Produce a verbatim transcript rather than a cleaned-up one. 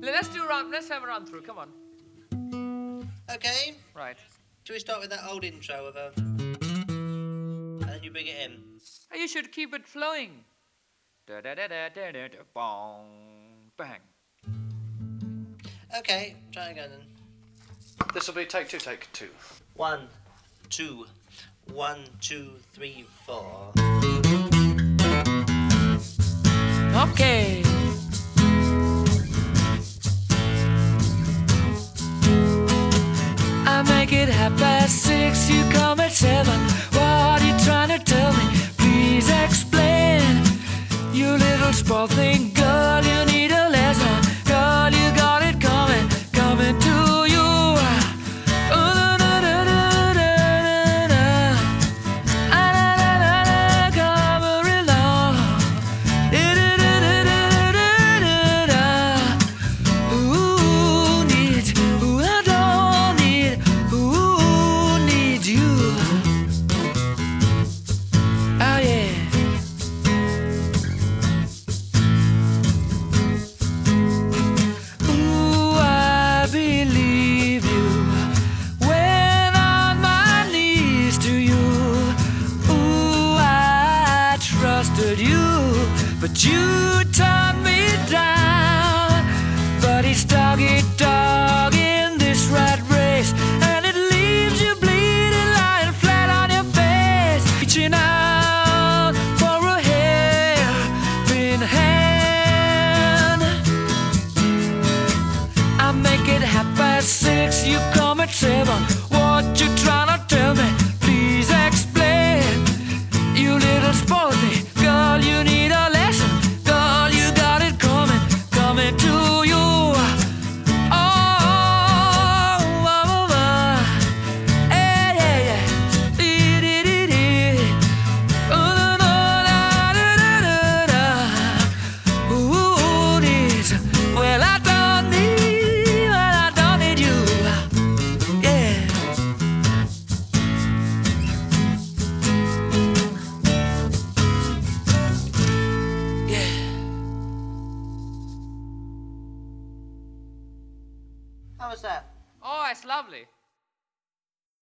Let's do a run. Let's have a run through. Come on. Okay. Right. Shall we start with that old intro of a... and then you bring it in? Oh, you should keep it flowing. Da da da da da da da. Bong. Bang. Okay, try again then. This will be take two, take two. One, two, one, two, three, four. Okay. I make it half past six, you come at seven. What are you trying to tell me? Please explain. You little spoiled thing, girl, you need a lesson. Girl, you got it coming, coming to you. Oh, da, da, da, da, da, da. Ah, da, da, da, da, come along. Da, da, da, da, da, da, da. Who needs, who I don't need, who needs you? Oh yeah. Ooh, I believe you when on my knees to you. Ooh, I trusted you, but you turned me down. But it's dog eat dog in this rat race, and it leaves you bleeding, lying flat on your face, reaching out for a helping hand. I make it half past six, you come at seven. What you trying to tell me? Please explain. You little spoiled me, girl, you need a lesson. Girl, you got it coming, coming to you. Oh, oh, oh, oh. Hey, hey, hey. Dee, dee, dee, dee. Oh, da, da, da, da, da, da. Who needs? Well, I don't need, well, I don't need you. Yeah. Yeah. How was that? Oh, it's lovely.